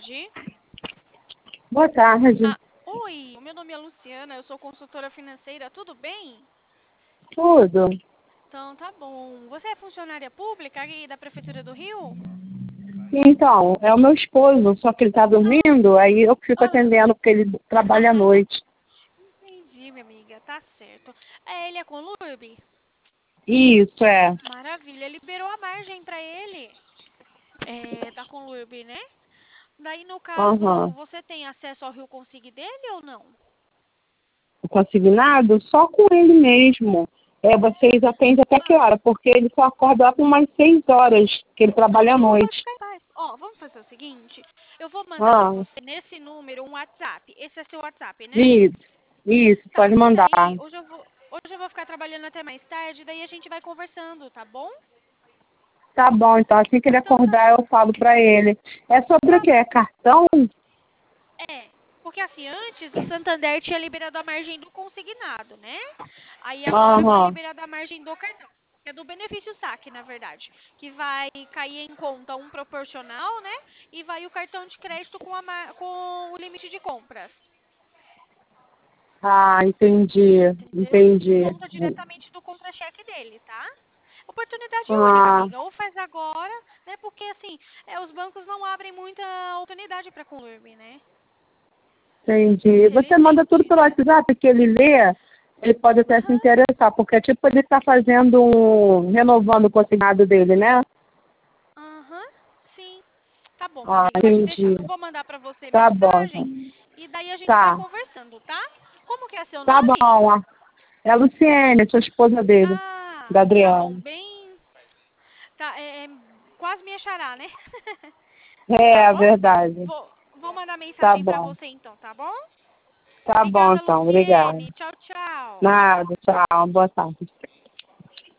tarde. Boa tarde. Oi, o meu nome é Luciana, eu sou consultora financeira, tudo bem? Tudo. Então, tá bom. Você é funcionária pública aí da Prefeitura do Rio? Então, é o meu esposo, só que ele tá dormindo, aí eu fico Ah, atendendo porque ele trabalha à noite. entendi, minha amiga, tá certo. Ele é com Lurb? Isso, é. Maravilha, liberou a margem pra ele. Tá com Lurb, né? Daí, no caso, Aham. você tem acesso ao Rio Consigne dele ou não? O consignado, só com ele mesmo. Vocês atendem até que hora? Porque ele só acorda lá por umas 6 horas, que ele trabalha à Não, pode noite. ficar em paz. Vamos fazer o seguinte, eu vou mandar pra Ah, você nesse número um WhatsApp. Esse é seu WhatsApp, né? isso, Tá, pode que mandar. daí hoje eu vou ficar trabalhando até mais tarde, daí a gente vai conversando, tá bom? Tá bom, então assim que ele Então tá acordar bom. eu falo pra ele. É sobre o Tá quê? bom. É cartão? Porque assim, antes o Santander tinha liberado a margem do consignado, né? Aí agora foi Aham. liberada a margem do cartão. Que é do benefício saque, na verdade. Que vai cair em conta um proporcional, né? E vai o cartão de crédito com o limite de compras. Ah, entendi. Entendeu? E Entendi. desconta diretamente do contra-cheque dele, tá? Oportunidade única, Ah, amiga. Ou faz agora, né? Porque assim, os bancos não abrem muita oportunidade para Conlurb, né? entendi. Você manda tudo Infelizmente. pelo WhatsApp que ele lê, ele pode até se Aham, interessar, porque tipo ele está fazendo renovando o consignado dele, né? aham, sim. Tá bom, Ah, amiga, pode deixar. entendi. Eu vou mandar para você Tá bom, mensagem então. e daí a gente vai Tá. conversando, tá? Como que é seu Tá nome? bom. É a Luciene, sou esposa dele, da Tá bom, Adriana. bem. Tá, quase me achará, né? Tá É, bom? verdade. Vou mandar Tá mensagem para bom. você então, tá bom? Tá bom, Obrigada, então. Obrigada. Luciene. Tchau, tchau. Nada, tchau. Boa tarde.